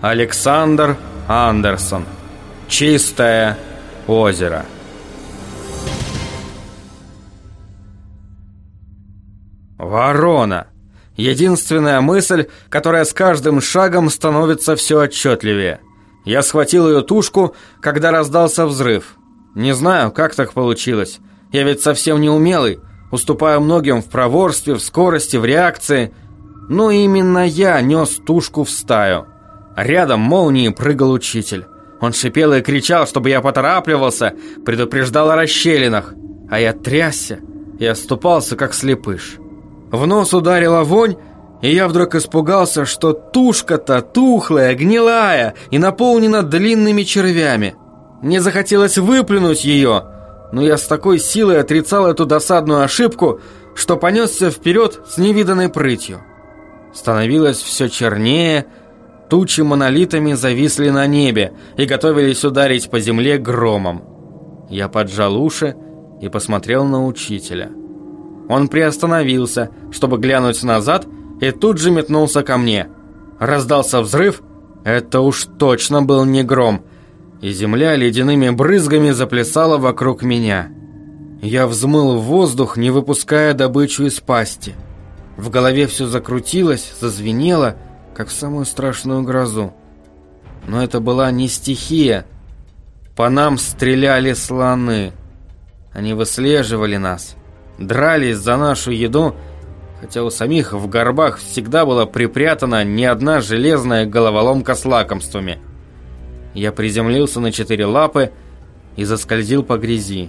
Александр Андерсон. Чистое озеро. Ворона. Единственная мысль, которая с каждым шагом становится все отчетливее. Я схватил ее тушку, когда раздался взрыв. Не знаю, как так получилось. Я ведь совсем не умелый, уступаю многим в проворстве, в скорости, в реакции. Но именно я нес тушку в стаю. Рядом молнией прыгал учитель. Он шипел и кричал, чтобы я поторапливался, предупреждал о расщелинах. А я трясся и оступался, как слепыш. В нос ударила вонь, и я вдруг испугался, что тушка-то тухлая, гнилая и наполнена длинными червями. Мне захотелось выплюнуть ее, но я с такой силой отрицал эту досадную ошибку, что понесся вперед с невиданной прытью. Становилось все чернее, тучи монолитами зависли на небе и готовились ударить по земле громом. Я поджал уши и посмотрел на учителя. Он приостановился, чтобы глянуть назад, и тут же метнулся ко мне. Раздался взрыв, это уж точно был не гром, и земля ледяными брызгами заплясала вокруг меня. Я взмыл в воздух, не выпуская добычу из пасти. В голове все закрутилось, зазвенело, как в самую страшную грозу. Но это была не стихия. По нам стреляли слоны. Они выслеживали нас, дрались за нашу еду, хотя у самих в горбах всегда была припрятана не одна железная головоломка с лакомствами. Я приземлился на 4 лапы и заскользил по грязи.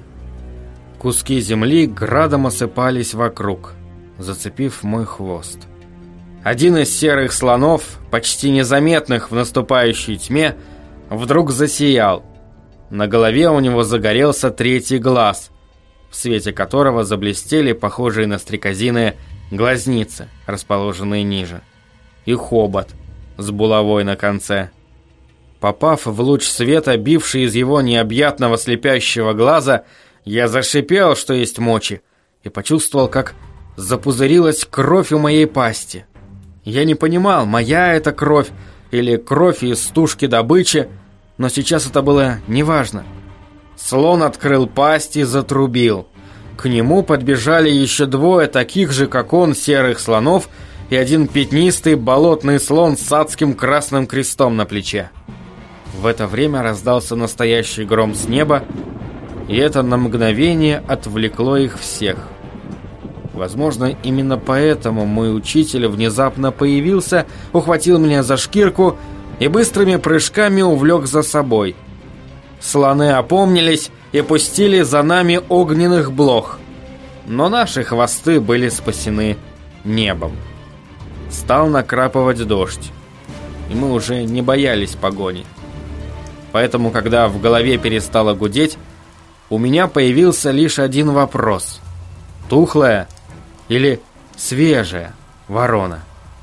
Куски земли градом осыпались вокруг, зацепив мой хвост. Один из серых слонов, почти незаметных в наступающей тьме, вдруг засиял. На голове у него загорелся 3-й глаз, в свете которого заблестели похожие на стрекозиные глазницы, расположенные ниже, и хобот с булавой на конце. Попав в луч света, бивший из его необъятного слепящего глаза, я зашипел, что есть мочи, и почувствовал, как запузырилась кровь у моей пасти. Я не понимал, моя это кровь или кровь из тушки добычи, но сейчас это было неважно. Слон открыл пасть и затрубил. К нему подбежали еще 2 таких же, как он, серых слонов и один пятнистый болотный слон с адским красным крестом на плече. В это время раздался настоящий гром с неба, и это на мгновение отвлекло их всех. Возможно, именно поэтому мой учитель внезапно появился, ухватил меня за шкирку и быстрыми прыжками увлек за собой. Слоны опомнились и пустили за нами огненных блох, но наши хвосты были спасены небом. Стал накрапывать дождь, и мы уже не боялись погони. Поэтому, когда в голове перестало гудеть, у меня появился лишь один вопрос: тухлая или свежая ворона?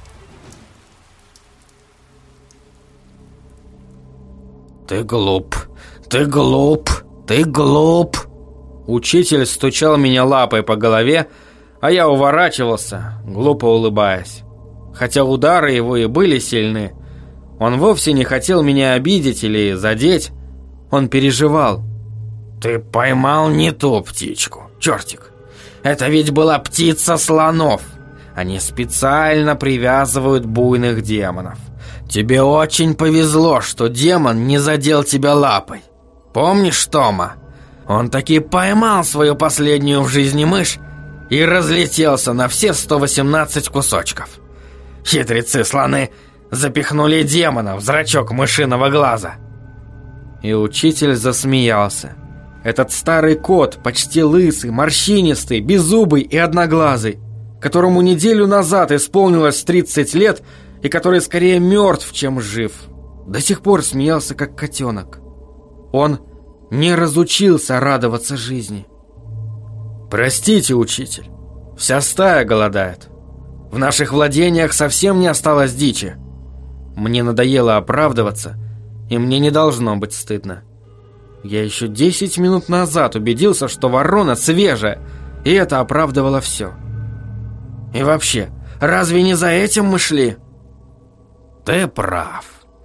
«Ты глуп, ты глуп, ты глуп!» Учитель стучал меня лапой по голове, а я уворачивался, глупо улыбаясь. Хотя удары его и были сильны, он вовсе не хотел меня обидеть или задеть. Он переживал. «Ты поймал не ту птичку, чертик. Это ведь была птица слонов. Они специально привязывают буйных демонов. Тебе очень повезло, что демон не задел тебя лапой. Помнишь Тома? Он таки поймал свою последнюю в жизни мышь и разлетелся на все 118 кусочков. Хитрецы-слоны запихнули демона в зрачок мышиного глаза». И учитель засмеялся. Этот старый кот, почти лысый, морщинистый, беззубый и одноглазый, которому неделю назад исполнилось 30 лет и который скорее мертв, чем жив, до сих пор смеялся, как котенок. Он не разучился радоваться жизни. «Простите, учитель, вся стая голодает. В наших владениях совсем не осталось дичи. Мне надоело оправдываться, и мне не должно быть стыдно. Я еще 10 минут назад убедился, что ворона свежая, и это оправдывало все. И вообще, разве не за этим мы шли?» «Ты прав.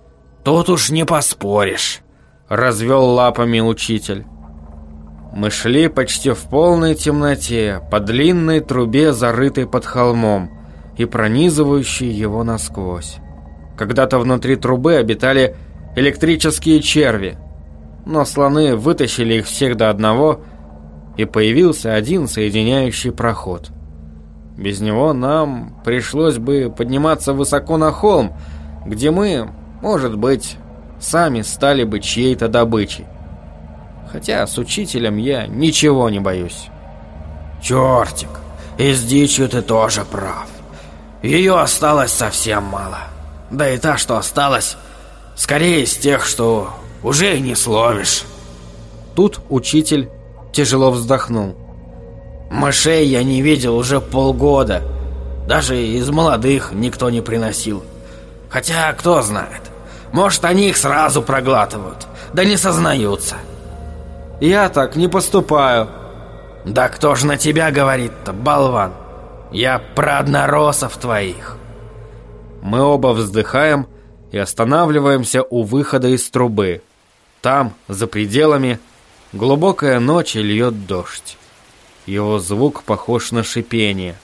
Тут уж не поспоришь», — развел лапами учитель. Мы шли почти в полной темноте, по длинной трубе, зарытой под холмом, и пронизывающей его насквозь. Когда-то внутри трубы обитали электрические черви, но слоны вытащили их всех до одного, и появился один соединяющий проход. Без него нам пришлось бы подниматься высоко на холм, где мы, может быть, сами стали бы чьей-то добычей. Хотя с учителем я ничего не боюсь. «Чертик, и с дичью ты тоже прав. Ее осталось совсем мало. Да и та, что осталась, скорее из тех, что уже и не словишь». Тут учитель тяжело вздохнул. «Мышей я не видел уже полгода. Даже из молодых никто не приносил. Хотя, кто знает, может, они их сразу проглатывают, да не сознаются». «Я так не поступаю». «Да кто ж на тебя говорит-то, болван? Я про одноросов твоих». Мы оба вздыхаем и останавливаемся у выхода из трубы. Там, за пределами, глубокая ночь и льет дождь. Его звук похож на шипение.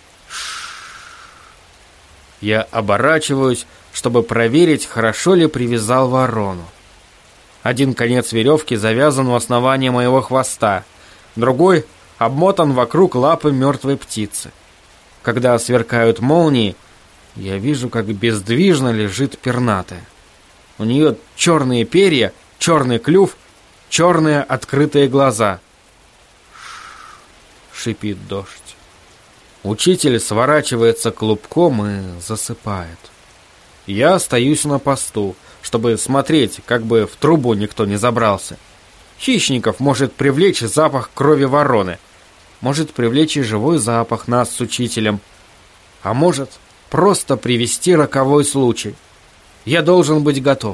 Я оборачиваюсь, чтобы проверить, хорошо ли привязал ворону. Один конец веревки завязан у основания моего хвоста, другой обмотан вокруг лапы мертвой птицы. Когда сверкают молнии, я вижу, как бездвижно лежит пернатая. У нее черные перья, черный клюв, черные открытые глаза. Шипит дождь. Учитель сворачивается клубком и засыпает. Я остаюсь на посту, чтобы смотреть, как бы в трубу никто не забрался. Хищников может привлечь запах крови вороны, может привлечь и живой запах нас с учителем, а может просто привести роковой случай. Я должен быть готов.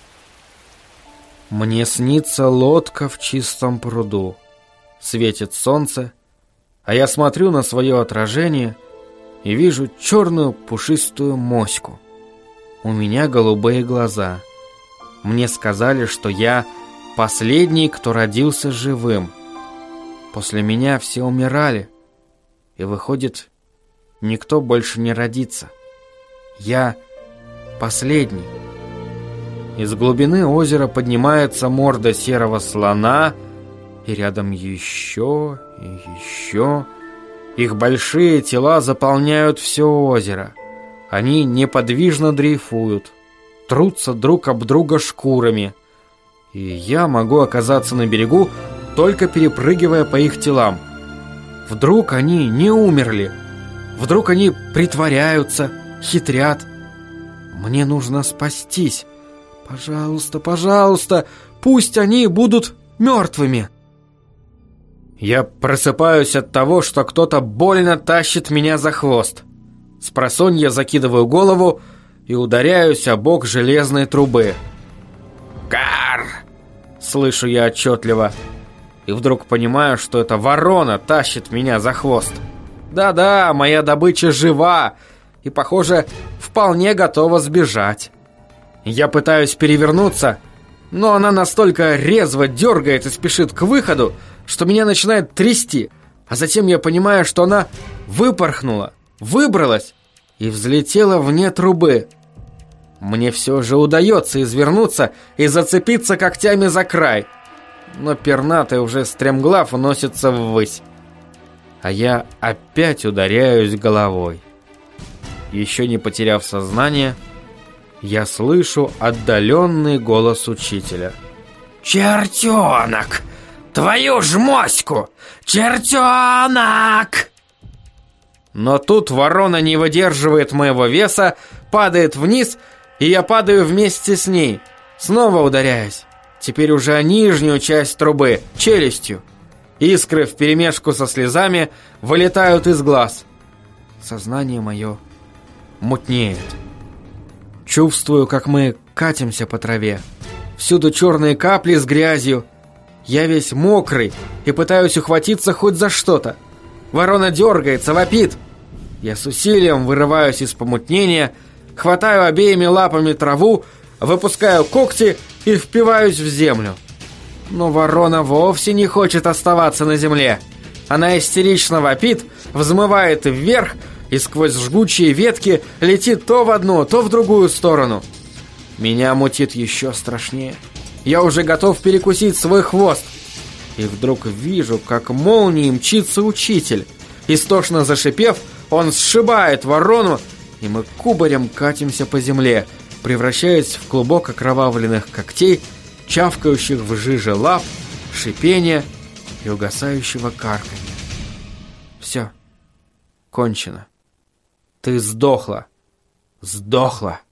Мне снится лодка в чистом пруду. Светит солнце, а я смотрю на свое отражение и вижу черную пушистую моську. У меня голубые глаза. Мне сказали, что я последний, кто родился живым. После меня все умирали, и выходит, никто больше не родится. Я последний. Из глубины озера поднимается морда серого слона, и рядом еще и еще. Их большие тела заполняют все озеро. Они неподвижно дрейфуют, трутся друг об друга шкурами. И я могу оказаться на берегу, только перепрыгивая по их телам. Вдруг они не умерли. Вдруг они притворяются, хитрят. Мне нужно спастись. Пожалуйста, пожалуйста, пусть они будут мертвыми. Я просыпаюсь от того, что кто-то больно тащит меня за хвост. Спросонья закидываю голову и ударяюсь о бок железной трубы. «Кар!» — слышу я отчетливо. И вдруг понимаю, что это ворона тащит меня за хвост. Да-да, моя добыча жива и, похоже, вполне готова сбежать. Я пытаюсь перевернуться, но она настолько резво дергает и спешит к выходу, что меня начинает трясти. А затем я понимаю, что она выпорхнула, выбралась и взлетела вне трубы. Мне все же удается извернуться и зацепиться когтями за край. Но пернатый уже стремглав уносится ввысь. А я опять ударяюсь головой. Еще не потеряв сознание, я слышу отдаленный голос учителя. «Чертенок! Твою ж моську! Чертенок!» Но тут ворона не выдерживает моего веса, падает вниз, и я падаю вместе с ней, снова ударяясь. Теперь уже о нижнюю часть трубы, челюстью. Искры вперемешку со слезами вылетают из глаз. Сознание мое мутнеет. Чувствую, как мы катимся по траве. Всюду черные капли с грязью. Я весь мокрый и пытаюсь ухватиться хоть за что-то. Ворона дергается, вопит. Я с усилием вырываюсь из помутнения, хватаю обеими лапами траву выпускаю когти и впиваюсь в землю. Но ворона вовсе не хочет оставаться на земле. Она истерично вопит, взмывает вверх и сквозь жгучие ветки летит то в одну, то в другую сторону. Меня мутит еще страшнее. Я уже готов перекусить свой хвост. И вдруг вижу, как молнией мчится учитель. Истошно зашипев, он сшибает ворону, и мы кубарем катимся по земле, превращаясь в клубок окровавленных когтей, чавкающих в жиже лап, шипения и угасающего карканья. Все. Кончено. Ты сдохла. Сдохла.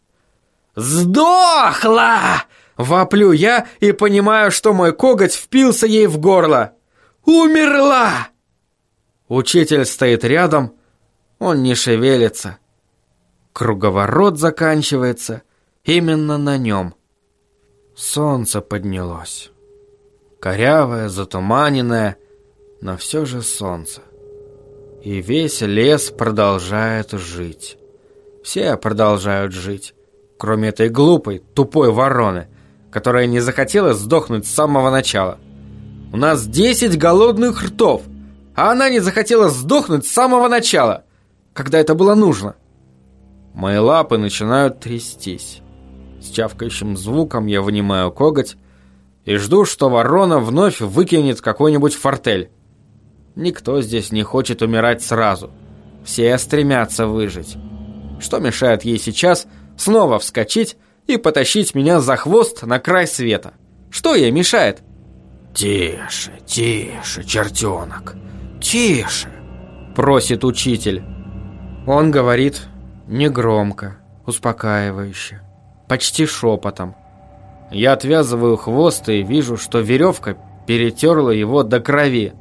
Сдохла! Воплю я и понимаю, что мой коготь впился ей в горло. Умерла! Учитель стоит рядом, он не шевелится. Круговорот заканчивается именно на нем. Солнце поднялось. Корявое, затуманенное, но все же солнце. И весь лес продолжает жить. Все продолжают жить, кроме этой глупой, тупой вороны, которая не захотела сдохнуть с самого начала. У нас 10 голодных ртов, а она не захотела сдохнуть с самого начала, когда это было нужно. Мои лапы начинают трястись. С чавкающим звуком я вынимаю коготь и жду, что ворона вновь выкинет какой-нибудь фортель. Никто здесь не хочет умирать сразу. Все стремятся выжить. Что мешает ей сейчас снова вскочить и потащить меня за хвост на край света? Что ей мешает? «Тише, тише, чертенок, тише!» просит учитель. Он говорит негромко, успокаивающе, почти шепотом. Я отвязываю хвост и вижу, что веревка перетерла его до крови.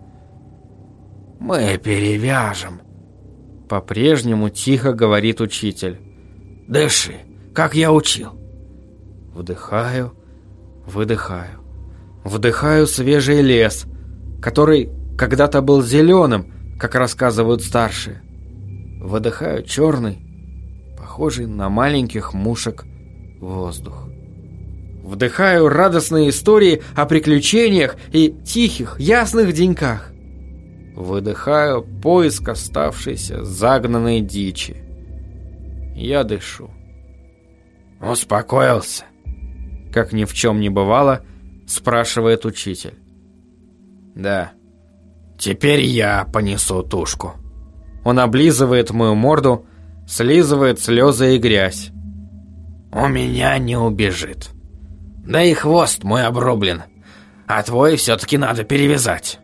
«Мы перевяжем», — по-прежнему тихо говорит учитель. «Дыши, как я учил». Вдыхаю, выдыхаю. Вдыхаю свежий лес, который когда-то был зеленым, как рассказывают старшие. Выдыхаю черный, похожий на маленьких мушек, воздух. Вдыхаю радостные истории о приключениях и тихих, ясных деньках. Выдыхаю поиск оставшейся загнанной дичи. Я дышу. «Успокоился?» Как ни в чем не бывало, спрашивает учитель. «Да. Теперь я понесу тушку». Он облизывает мою морду, слизывает слезы и грязь. «У меня не убежит. Да и хвост мой обрублен, а твой все-таки надо перевязать».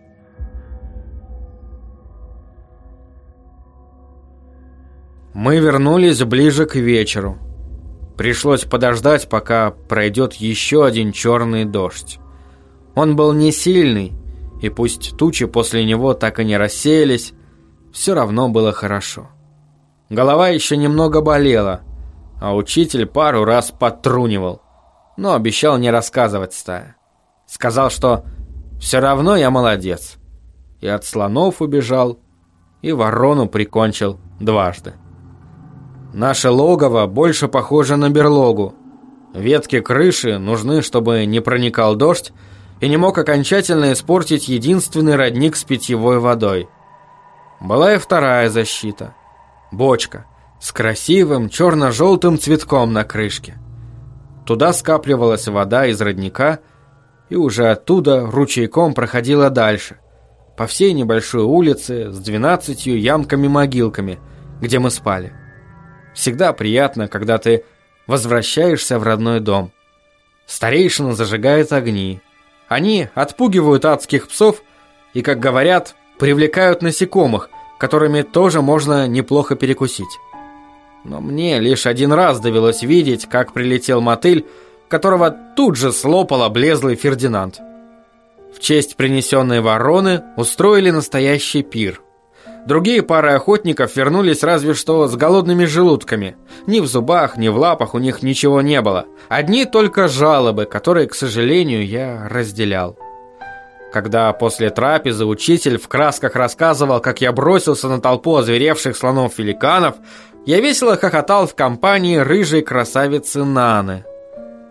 Мы вернулись ближе к вечеру. Пришлось подождать, пока пройдет еще один черный дождь. Он был не сильный, и пусть тучи после него так и не рассеялись, все равно было хорошо. Голова еще немного болела, а учитель пару раз подтрунивал, но обещал не рассказывать стае. Сказал, что все равно я молодец. И от слонов убежал, и ворону прикончил дважды. Наше логово больше похоже на берлогу. Ветки крыши нужны, чтобы не проникал дождь и не мог окончательно испортить единственный родник с питьевой водой. Была и вторая защита. Бочка с красивым черно-желтым цветком на крышке. Туда скапливалась вода из родника, и уже оттуда ручейком проходила дальше, по всей небольшой улице с 12 ямками-могилками, где мы спали. Всегда приятно, когда ты возвращаешься в родной дом. Старейшина зажигает огни. Они отпугивают адских псов и, как говорят, привлекают насекомых, которыми тоже можно неплохо перекусить. Но мне лишь один раз довелось видеть, как прилетел мотыль, которого тут же слопал облезлый Фердинанд. В честь принесенной вороны устроили настоящий пир. Другие пары охотников вернулись разве что с голодными желудками. Ни в зубах, ни в лапах у них ничего не было. Одни только жалобы, которые, к сожалению, я разделял. Когда после трапезы учитель в красках рассказывал, как я бросился на толпу озверевших слонов-великанов, я весело хохотал в компании рыжей красавицы Наны.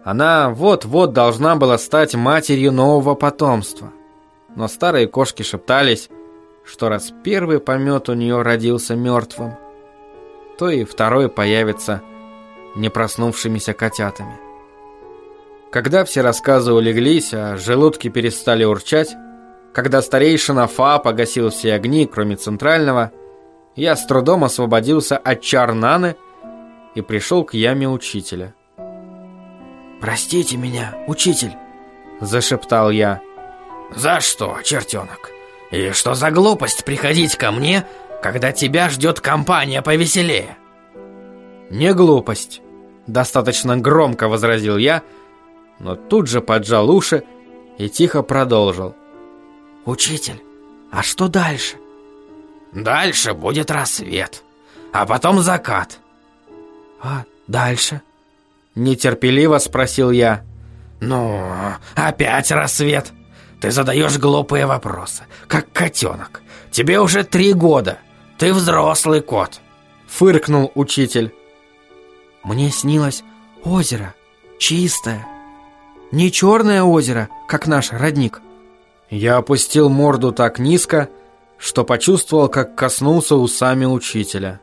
Она вот-вот должна была стать матерью нового потомства. Но старые кошки шептались, что раз первый помет у нее родился мертвым, то и второй появится не проснувшимися котятами. Когда все рассказы улеглись, а желудки перестали урчать, когда старейшина Фа погасил все огни, кроме центрального, я с трудом освободился от чар Наны и пришел к яме учителя. «Простите меня, учитель», — зашептал я. «За что, чертенок? И что за глупость приходить ко мне, когда тебя ждет компания повеселее?» «Не глупость», — достаточно громко возразил я, но тут же поджал уши и тихо продолжил. «Учитель, а что дальше?» «Дальше будет рассвет, а потом закат». «А дальше?» — нетерпеливо спросил я. «Ну, опять рассвет. Ты задаешь глупые вопросы, как котенок. Тебе уже 3 года. Ты взрослый кот», — фыркнул учитель. «Мне снилось озеро, чистое. Не черное озеро, как наш родник». Я опустил морду так низко, что почувствовал, как коснулся усами учителя.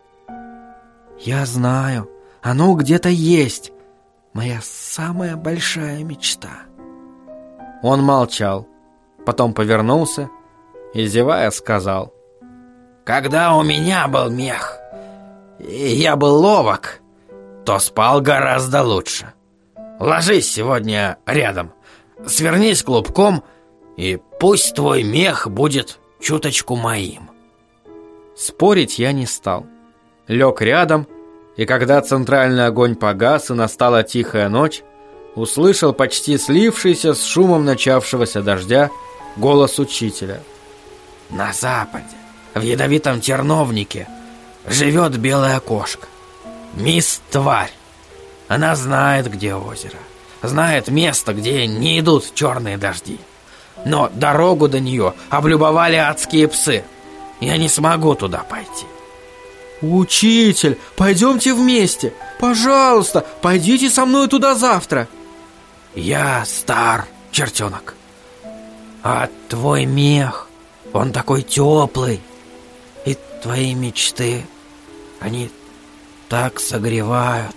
«Я знаю, оно где-то есть. Моя самая большая мечта». Он молчал, потом повернулся и, зевая, сказал: «Когда у меня был мех, и я был ловок, то спал гораздо лучше. Ложись сегодня рядом, свернись клубком, и пусть твой мех будет чуточку моим». Спорить я не стал. Лег рядом, и когда центральный огонь погас и настала тихая ночь, услышал почти слившийся с шумом начавшегося дождя голос учителя. «На западе, в ядовитом терновнике, живет белая кошка. Мисс Тварь. Она знает, где озеро, знает место, где не идут черные дожди. Но дорогу до нее облюбовали адские псы. Я не смогу туда пойти». «Учитель, пойдемте вместе. Пожалуйста, пойдите со мной туда завтра». «Я стар, чертенок. А твой мех, он такой теплый. И твои мечты, они так согревают».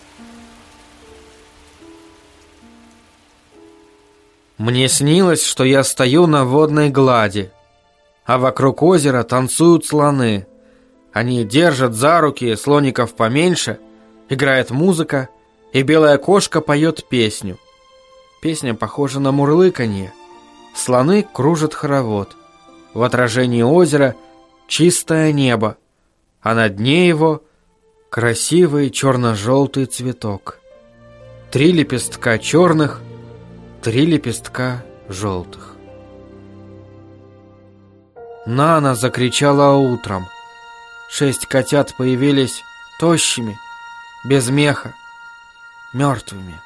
Мне снилось, что я стою на водной глади, а вокруг озера танцуют слоны. Они держат за руки слоников поменьше, играет музыка, и белая кошка поет песню. Песня похожа на мурлыканье. Слоны кружат хоровод. В отражении озера чистое небо, а на дне его красивый черно-желтый цветок. 3 лепестка черных, 3 лепестка желтых. Нана закричала утром. 6 котят появились тощими, без меха, мертвыми.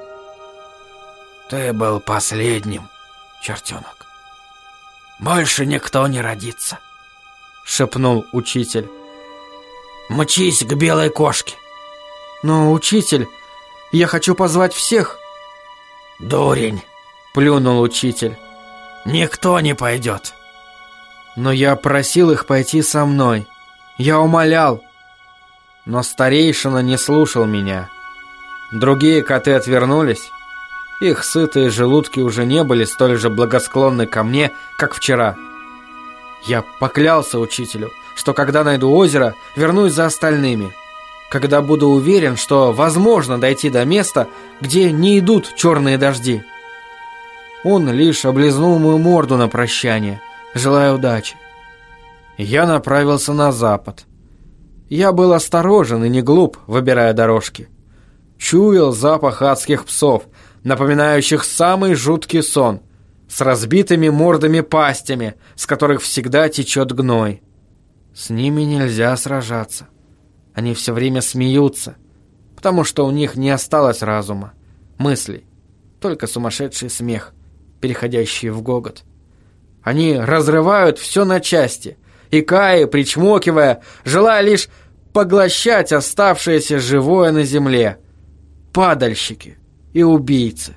«Ты был последним, чертенок. Больше никто не родится», — шепнул учитель. «Мчись к белой кошке». «Но, учитель, я хочу позвать всех». «Дурень», — плюнул учитель. «Никто не пойдет». «Но я просил их пойти со мной. Я умолял». Но старейшина не слушал меня. Другие коты отвернулись. Их сытые желудки уже не были столь же благосклонны ко мне, как вчера. Я поклялся учителю, что когда найду озеро, вернусь за остальными. Когда буду уверен, что возможно дойти до места, где не идут черные дожди. Он лишь облизнул мою морду на прощание, желая удачи. Я направился на запад. Я был осторожен и не глуп, выбирая дорожки. Чуял запах адских псов, напоминающих самый жуткий сон, с разбитыми мордами-пастями, с которых всегда течет гной. С ними нельзя сражаться. Они все время смеются, потому что у них не осталось разума, мыслей, только сумасшедший смех, переходящий в гогот. Они разрывают все на части, икая, причмокивая, желая лишь поглощать оставшееся живое на земле. Падальщики, и убийцы.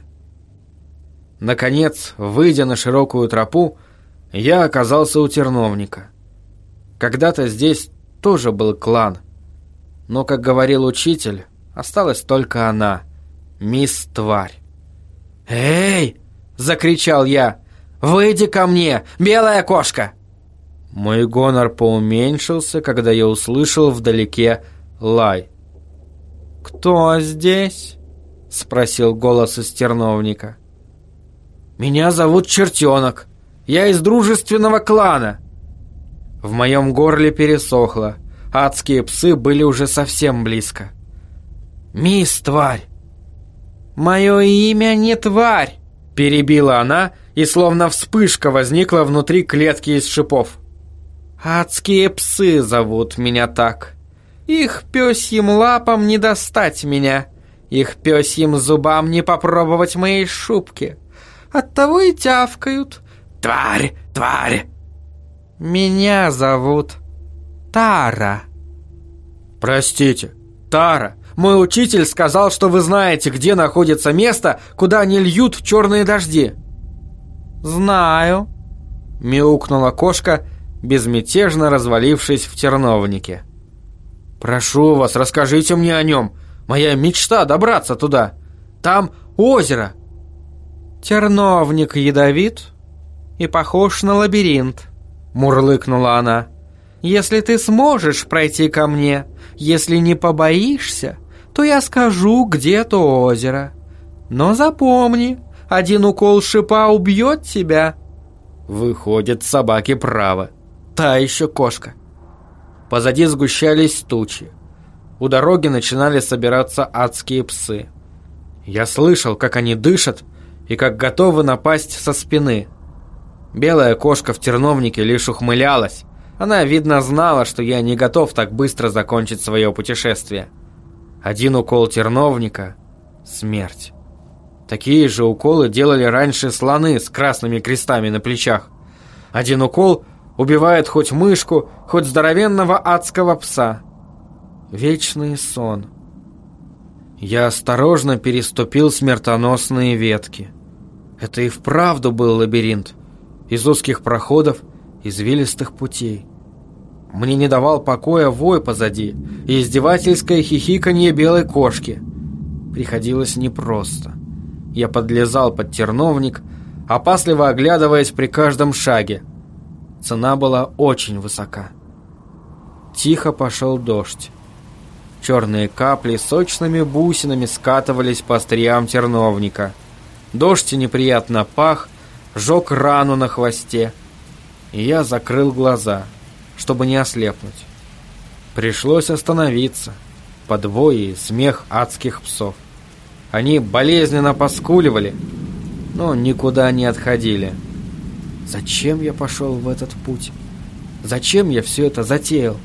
Наконец, выйдя на широкую тропу, я оказался у терновника. Когда-то здесь тоже был клан, но, как говорил учитель, осталась только она, мисс Тварь. «Эй!» — закричал я. «Выйди ко мне, белая кошка!» Мой гонор поуменьшился, когда я услышал вдалеке лай. «Кто здесь?» — спросил голос из терновника. «Меня зовут Чертенок. Я из дружественного клана». В моем горле пересохло. Адские псы были уже совсем близко. «Мисс Тварь!» «Мое имя не Тварь!» — перебила она, и словно вспышка возникла внутри клетки из шипов. «Адские псы зовут меня так. Их пёсьим лапам не достать меня, их пёсьим зубам не попробовать моей шубки. Оттого и тявкают. Тварь, тварь!» «Меня зовут Тара». «Простите, Тара, мой учитель сказал, что вы знаете, где находится место, куда не льют черные дожди». «Знаю», — мяукнула кошка, безмятежно развалившись в терновнике. «Прошу вас, расскажите мне о нем. Моя мечта добраться туда. Там озеро». «Терновник ядовит и похож на лабиринт», — мурлыкнула она. «Если ты сможешь пройти ко мне, если не побоишься, то я скажу, где то озеро. Но запомни, один укол шипа убьет тебя». Выходит, собаки правы. Та еще кошка. Позади сгущались тучи. У дороги начинали собираться адские псы. Я слышал, как они дышат и как готовы напасть со спины. Белая кошка в терновнике лишь ухмылялась. Она, видно, знала, что я не готов так быстро закончить свое путешествие. Один укол терновника — смерть. Такие же уколы делали раньше слоны с красными крестами на плечах. Один укол убивает хоть мышку, хоть здоровенного адского пса. Вечный сон. Я осторожно переступил смертоносные ветки. Это и вправду был лабиринт. Из узких проходов, извилистых путей. Мне не давал покоя вой позади и издевательское хихиканье белой кошки. Приходилось непросто. Я подлезал под терновник, опасливо оглядываясь при каждом шаге. Цена была очень высока. Тихо пошел дождь. Черные капли сочными бусинами скатывались по остриям терновника. Дождь неприятно пах, жег рану на хвосте. И я закрыл глаза, чтобы не ослепнуть. Пришлось остановиться под вой и смех адских псов. Они болезненно поскуливали, но никуда не отходили. Зачем я пошел в этот путь? Зачем я все это затеял?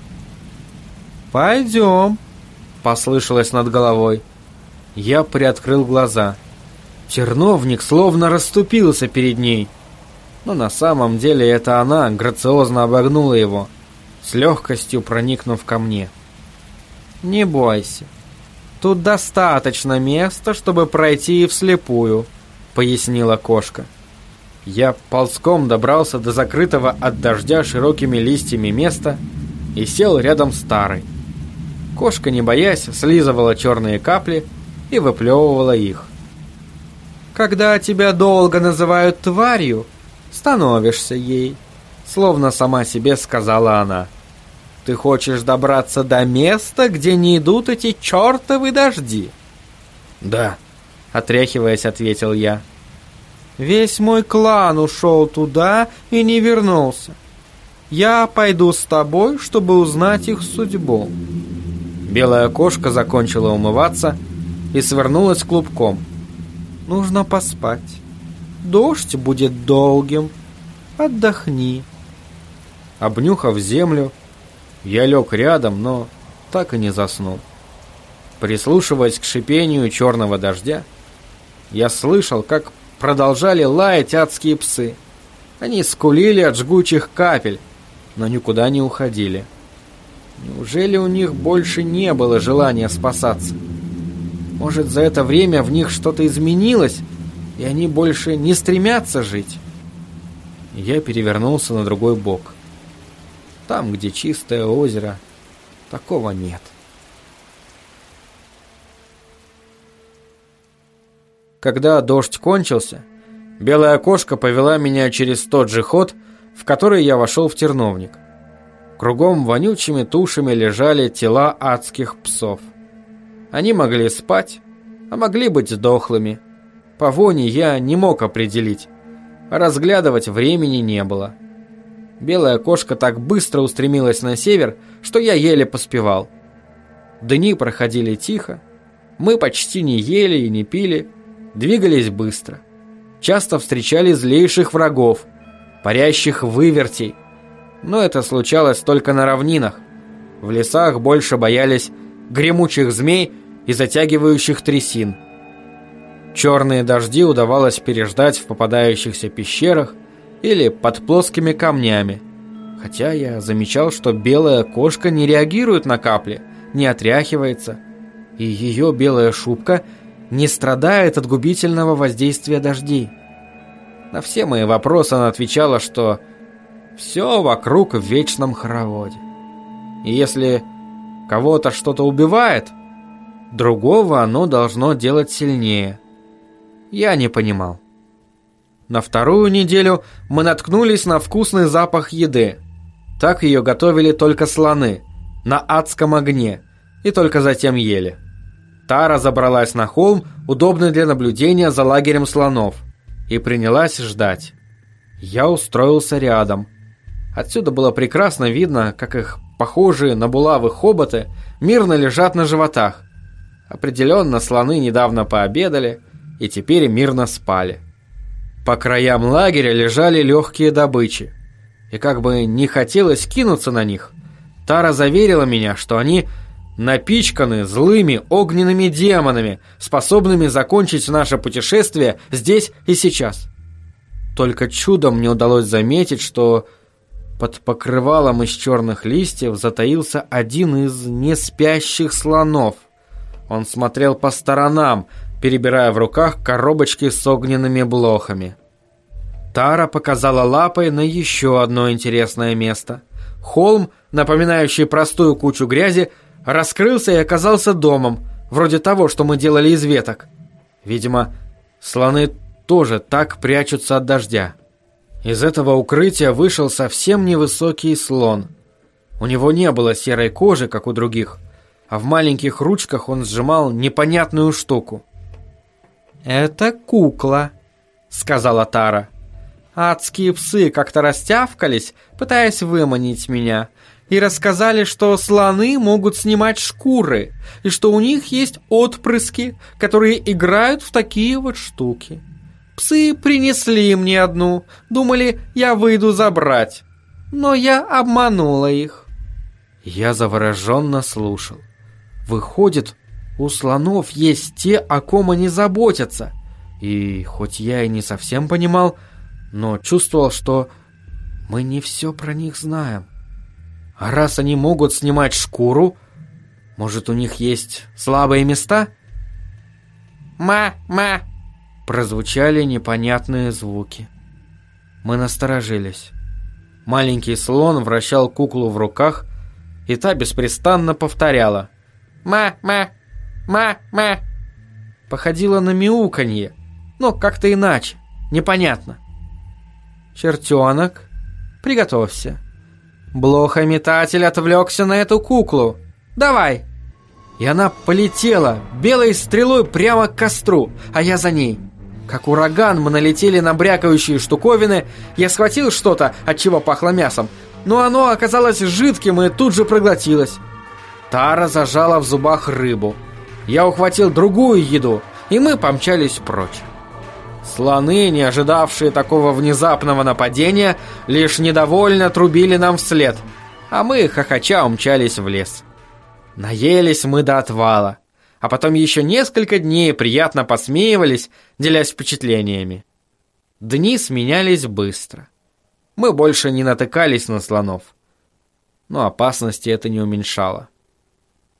«Пойдем», — послышалось над головой. Я приоткрыл глаза. Терновник словно расступился перед ней. Но на самом деле это она грациозно обогнула его, с легкостью проникнув ко мне. «Не бойся. Тут достаточно места, чтобы пройти вслепую», — пояснила кошка. Я ползком добрался до закрытого от дождя широкими листьями места и сел рядом с Тарой. Кошка, не боясь, слизывала черные капли и выплевывала их. «Когда тебя долго называют тварью, становишься ей», — словно сама себе сказала она. «Ты хочешь добраться до места, где не идут эти чертовы дожди?» «Да», — отряхиваясь, ответил я. «Весь мой клан ушел туда и не вернулся. Я пойду с тобой, чтобы узнать их судьбу». Белая кошка закончила умываться и свернулась клубком. «Нужно поспать. Дождь будет долгим. Отдохни». Обнюхав землю, я лег рядом, но так и не заснул. Прислушиваясь к шипению черного дождя, я слышал, как продолжали лаять адские псы. Они скулили от жгучих капель, но никуда не уходили. Неужели у них больше не было желания спасаться? Может, за это время в них что-то изменилось, и они больше не стремятся жить? Я перевернулся на другой бок. Там, где чистое озеро, такого нет. Когда дождь кончился, белая кошка повела меня через тот же ход, в который я вошел в терновник. Кругом вонючими тушами лежали тела адских псов. Они могли спать, а могли быть дохлыми. По воне я не мог определить, а разглядывать времени не было. Белая кошка так быстро устремилась на север, что я еле поспевал. Дни проходили тихо, мы почти не ели и не пили, двигались быстро. Часто встречали злейших врагов, парящих вывертей. Но это случалось только на равнинах. В лесах больше боялись гремучих змей и затягивающих трясин. Черные дожди удавалось переждать в попадающихся пещерах или под плоскими камнями. Хотя я замечал, что белая кошка не реагирует на капли, не отряхивается, и ее белая шубка не страдает от губительного воздействия дождей. На все мои вопросы она отвечала, что все вокруг в вечном хороводе. И если кого-то что-то убивает, другого оно должно делать сильнее. Я не понимал. На вторую неделю мы наткнулись на вкусный запах еды. Так ее готовили только слоны, на адском огне, и только затем ели. Тара забралась на холм, удобный для наблюдения за лагерем слонов, и принялась ждать. Я устроился рядом. Отсюда было прекрасно видно, как их похожие на булавы хоботы мирно лежат на животах. Определенно, слоны недавно пообедали и теперь мирно спали. По краям лагеря лежали легкие добычи, и как бы не хотелось кинуться на них, Тара заверила меня, что они напичканы злыми огненными демонами, способными закончить наше путешествие здесь и сейчас. Только чудом мне удалось заметить, что под покрывалом из черных листьев затаился один из неспящих слонов. Он смотрел по сторонам, перебирая в руках коробочки с огненными блохами. Тара показала лапой на еще одно интересное место. Холм, напоминающий простую кучу грязи, раскрылся и оказался домом, вроде того, что мы делали из веток. Видимо, слоны тоже так прячутся от дождя. Из этого укрытия вышел совсем невысокий слон. У него не было серой кожи, как у других, а в маленьких ручках он сжимал непонятную штуку. «Это кукла», — сказала Тара. «Адские псы как-то растявкались, пытаясь выманить меня, и рассказали, что слоны могут снимать шкуры, и что у них есть отпрыски, которые играют в такие вот штуки. Псы принесли мне одну, думали, я выйду забрать, но я обманула их». Я завороженно слушал. Выходит, у слонов есть те, о ком они заботятся. И хоть я и не совсем понимал, но чувствовал, что мы не все про них знаем. А раз они могут снимать шкуру, может, у них есть слабые места? «Ма-ма!» Прозвучали непонятные звуки. Мы насторожились. Маленький слон вращал куклу в руках, и та беспрестанно повторяла «Ма-ма! Ма-ма!». Походило на мяуканье, но как-то иначе, непонятно. «Чертенок, приготовься. Блохометатель отвлекся на эту куклу. Давай!» И она полетела белой стрелой прямо к костру, а я за ней. Как ураган мы налетели на брякающие штуковины. Я схватил что-то, от чего пахло мясом, но оно оказалось жидким и тут же проглотилось. Тара зажала в зубах рыбу. Я ухватил другую еду, и мы помчались прочь. Слоны, не ожидавшие такого внезапного нападения, лишь недовольно трубили нам вслед, а мы, хохоча, умчались в лес. Наелись мы до отвала, а потом еще несколько дней приятно посмеивались, делясь впечатлениями. Дни сменялись быстро. Мы больше не натыкались на слонов, но опасности это не уменьшало.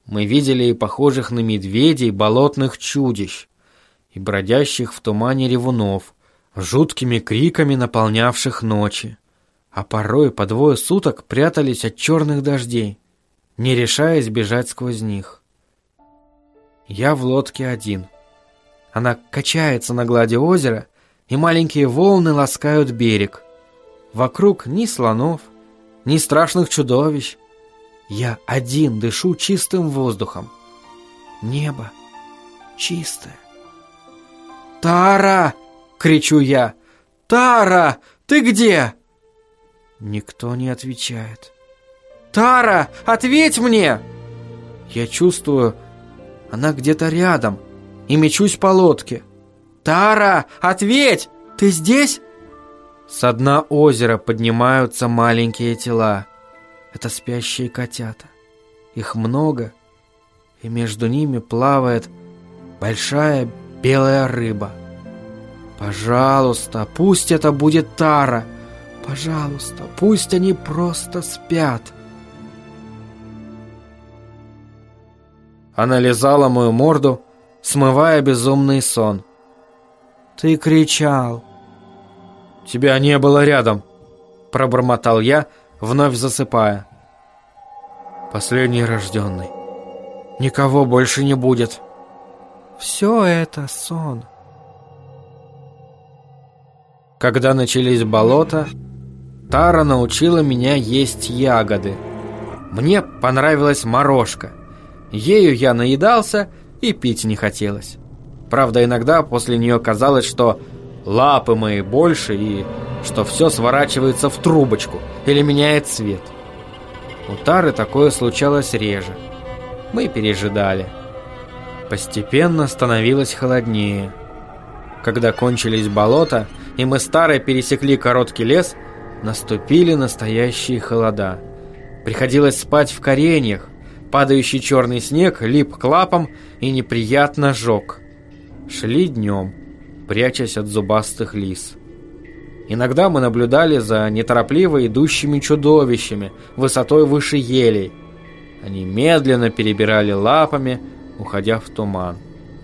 Мы видели и похожих на медведей болотных чудищ, и бродящих в тумане ревунов, жуткими криками наполнявших ночи, а порой по 2 суток прятались от черных дождей, не решаясь бежать сквозь них. Я в лодке один. Она качается на глади озера, и маленькие волны ласкают берег. Вокруг ни слонов, ни страшных чудовищ. Я один дышу чистым воздухом. Небо чистое. «Тара!» — кричу я. «Тара, ты где?» Никто не отвечает. «Тара, ответь мне!» Я чувствую, она где-то рядом, и мечусь по лодке. «Тара, ответь! Ты здесь?» Со дна озера поднимаются маленькие тела. Это спящие котята. Их много, и между ними плавает большая белая рыба. Пожалуйста, пусть это будет Тара. Пожалуйста, пусть они просто спят. Она лизала мою морду, смывая безумный сон. «Ты кричал». «Тебя не было рядом», — пробормотал я, вновь засыпая. «Последний рожденный. Никого больше не будет». «Все это сон». Когда начались болота, Тара научила меня есть ягоды. Мне понравилась морожка. Ею я наедался и пить не хотелось. Правда, иногда после нее казалось, что лапы мои больше и что все сворачивается в трубочку или меняет цвет. У Тары такое случалось реже. Мы пережидали. Постепенно становилось холоднее. Когда кончились болота, и мы с Тарой пересекли короткий лес, наступили настоящие холода. Приходилось спать в кореньях. Падающий черный снег лип к лапам и неприятно жег. Шли днем, прячась от зубастых лис. Иногда мы наблюдали за неторопливо идущими чудовищами высотой выше елей. Они медленно перебирали лапами, уходя в туман.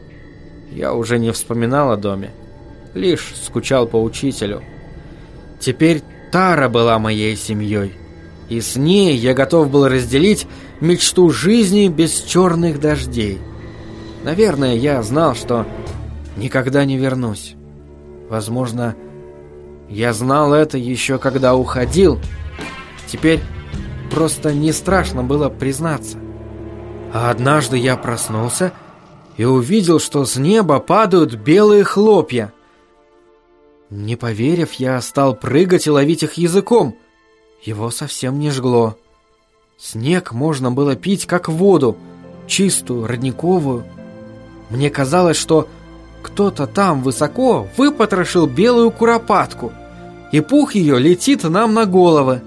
Я уже не вспоминал о доме, лишь скучал по учителю. Теперь Тара была моей семьей, и с ней я готов был разделить мечту жизни без черных дождей. Наверное, я знал, что никогда не вернусь. Возможно, я знал это еще когда уходил. Теперь просто не страшно было признаться. А однажды я проснулся и увидел, что с неба падают белые хлопья. Не поверив, я стал прыгать и ловить их языком. Его совсем не жгло. Снег можно было пить как воду, чистую, родниковую. Мне казалось, что кто-то там высоко выпотрошил белую куропатку, и пух ее летит нам на головы.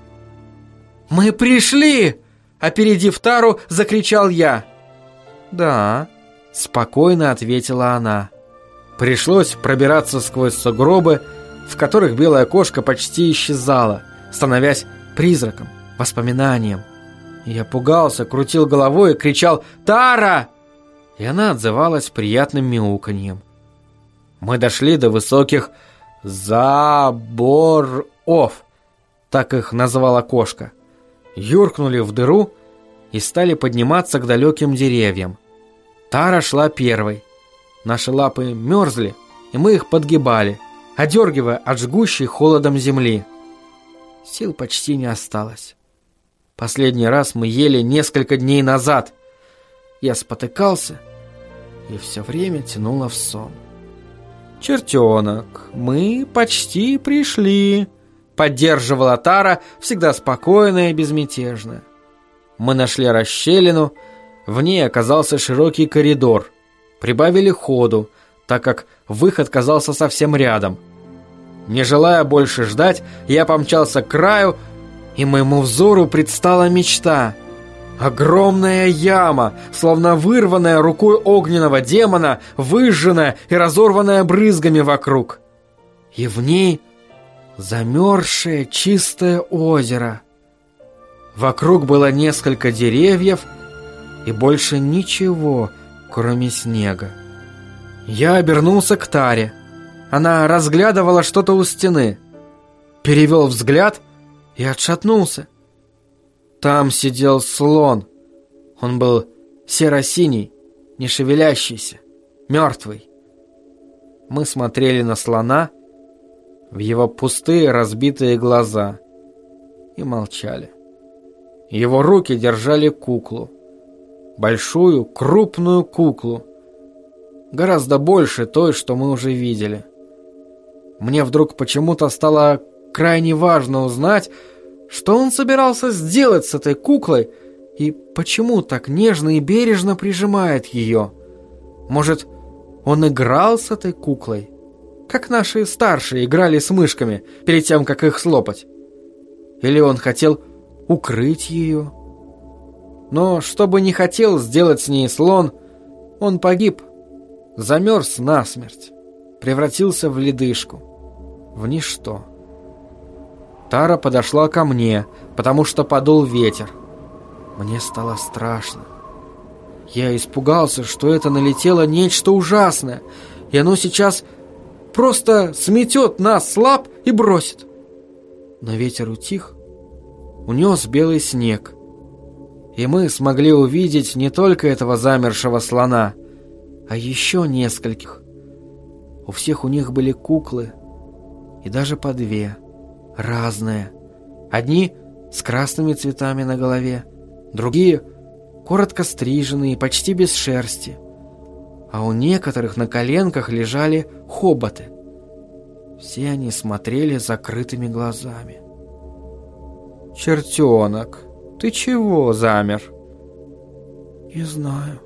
«Мы пришли!» — опередив Тару, закричал я. «Да», — спокойно ответила она. Пришлось пробираться сквозь сугробы, в которых белая кошка почти исчезала, становясь призраком, воспоминанием. Я пугался, крутил головой и кричал «Тара!», и она отзывалась приятным мяуканьем. Мы дошли до высоких заборов, так их называла кошка, юркнули в дыру и стали подниматься к далеким деревьям. Тара шла первой. Наши лапы мерзли, и мы их подгибали, одергивая от жгущей холодом земли. Сил почти не осталось. Последний раз мы ели несколько дней назад. Я спотыкался и все время тянуло в сон. «Чертенок, мы почти пришли», — поддерживала Тара, всегда спокойная и безмятежная. Мы нашли расщелину, в ней оказался широкий коридор. Прибавили ходу, так как выход казался совсем рядом. Не желая больше ждать, я помчался к краю, и моему взору предстала мечта. Огромная яма, словно вырванная рукой огненного демона, выжженная и разорванная брызгами вокруг. И в ней замерзшее чистое озеро. Вокруг было несколько деревьев, и больше ничего, кроме снега. Я обернулся к Таре. Она разглядывала что-то у стены. Перевел взгляд и отшатнулся. Там сидел слон. Он был серо-синий, не шевелящийся, мертвый. Мы смотрели на слона, в его пустые разбитые глаза, и молчали. Его руки держали куклу. Большую, крупную куклу. Гораздо больше той, что мы уже видели. Мне вдруг почему-то стало крайне важно узнать, что он собирался сделать с этой куклой и почему так нежно и бережно прижимает ее. Может, он играл с этой куклой, как наши старшие играли с мышками перед тем, как их слопать? Или он хотел укрыть ее? Но что бы ни хотел сделать с ней слон, он погиб, замерз насмерть, превратился в ледышку, в ничто. Тара подошла ко мне, потому что подул ветер. Мне стало страшно. Я испугался, что это налетело нечто ужасное, и оно сейчас просто сметет нас с лап и бросит. Но ветер утих, унес белый снег, и мы смогли увидеть не только этого замершего слона, а еще нескольких. У всех у них были куклы, и даже по две, разные. Одни с красными цветами на голове, другие коротко стриженные, почти без шерсти. А у некоторых на коленках лежали хоботы. Все они смотрели закрытыми глазами. «Чертенок, ты чего замер?» «Не знаю».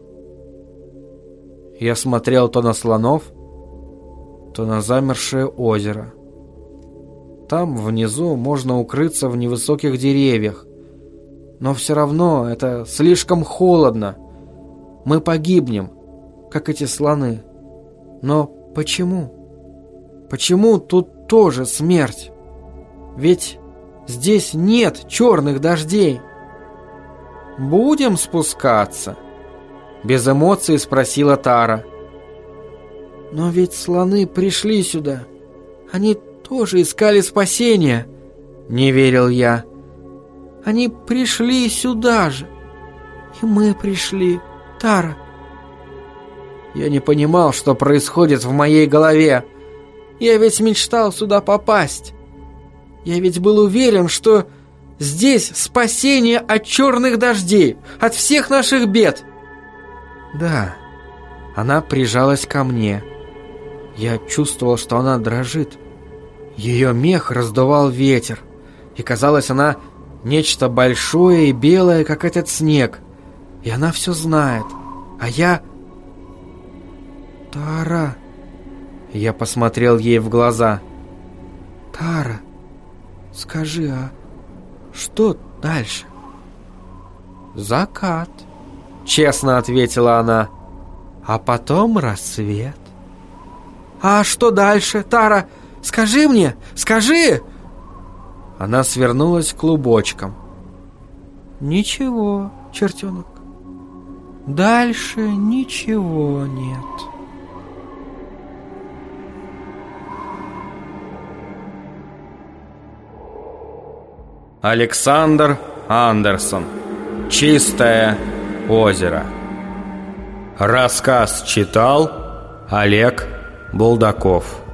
Я смотрел то на слонов, то на замершее озеро. Там, внизу, можно укрыться в невысоких деревьях. Но все равно это слишком холодно. Мы погибнем, как эти слоны. Но почему? Почему тут тоже смерть? Ведь здесь нет черных дождей. «Будем спускаться?» Без эмоций спросила Тара. «Но ведь слоны пришли сюда. Они тоже искали спасения», — не верил я. «Они пришли сюда же. И мы пришли, Тара». Я не понимал, что происходит в моей голове. Я ведь мечтал сюда попасть. Я ведь был уверен, что здесь спасение от черных дождей, от всех наших бед. Да, она прижалась ко мне. Я чувствовал, что она дрожит. Ее мех раздувал ветер, и казалось, она нечто большое и белое, как этот снег. И она все знает, а я... «Тара!» Я посмотрел ей в глаза. «Тара, скажи, а что дальше?» «Закат», — честно ответила она. «А потом рассвет». «А что дальше, Тара? Скажи мне, скажи!» Она свернулась клубочком. «Ничего, чертенок. Дальше ничего нет». Александр Андерсон. «Чистое озеро». Рассказ читал Олег Булдаков.